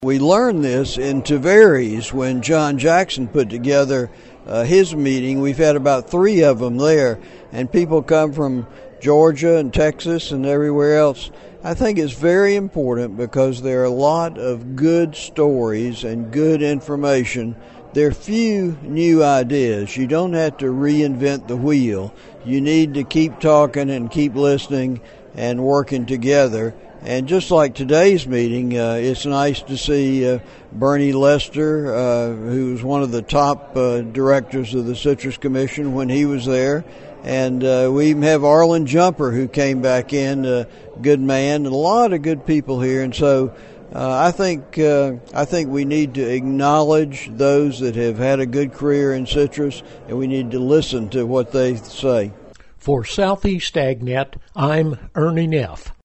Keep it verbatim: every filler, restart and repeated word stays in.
We learned this in Tavares when John Jackson put together uh, his meeting. We've had about three of them there, and people come from Georgia and Texas and everywhere else. I think it's very important because there are a lot of good stories and good information. There are few new ideas. You don't have to reinvent the wheel. You need to keep talking and keep listening and working together. And just like today's meeting, uh, it's nice to see uh, Bernie Lester, uh, who's one of the top uh, directors of the Citrus Commission when he was there. And uh, we even have Arlen Jumper, who came back in, a good man, and a lot of good people here. And so uh, I think uh, I think we need to acknowledge those that have had a good career in citrus, and we need to listen to what they say. For Southeast AgNet, I'm Ernie Neff.